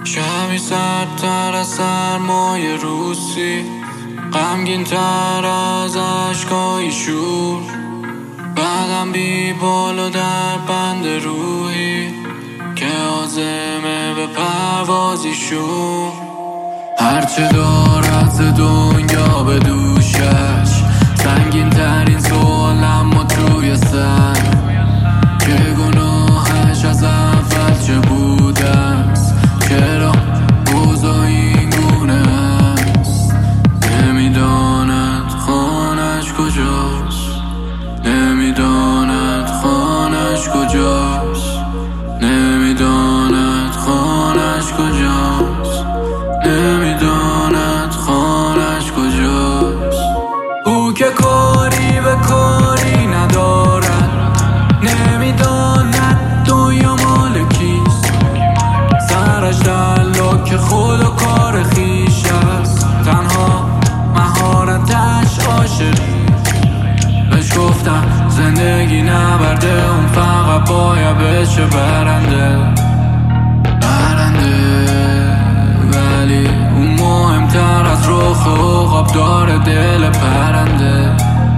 کمی سردتر از سرمای روسی، غمگین تر از عشقای شور، بعدم بی بال و در بند روحی که عازمه به پروازی شور. هرچه دارد ز دنیا به دوشش، سنگین ترین سوالم و توی سر که گناهش از اول چه بوده است، چرا اوضاع این گونه است. نمیداند خانش کجاست، نمیداند خانش کجاست، نمیداند خانش کجاست، نمیداند خانش کجاست. او که کاری به کاری ندارد، نمیداند دنیا مال کیست، سرش در لاک خود و کار خیش است، تنها مهارتش عاشقی. بهش گفتم زندگی نبرده، اون فقط باید بشه برنده، ولی اون مهمتر از رخ عقاب داره دل پرنده.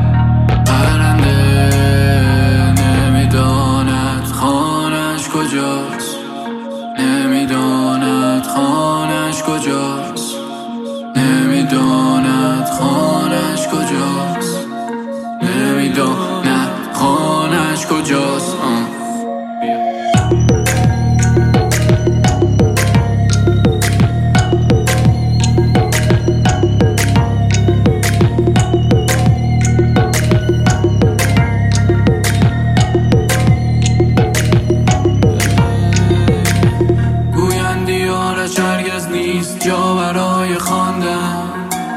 نمیداند خانش کجاست، نمیداند خانش کجاست، نمیداند خانش کجاست، نمیداند خانش کجاست. هرگز نیست جا برای خواندن،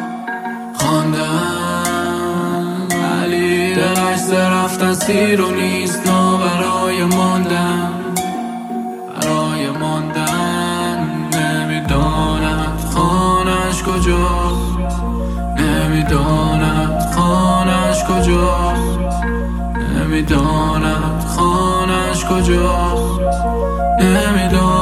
ولی دلش ز رفتن سیر و نیست نا برای ماندن. نمیداند خانش کجاست، نمیداند خانش کجاست، نمیداند خانش کجاست، نمیداند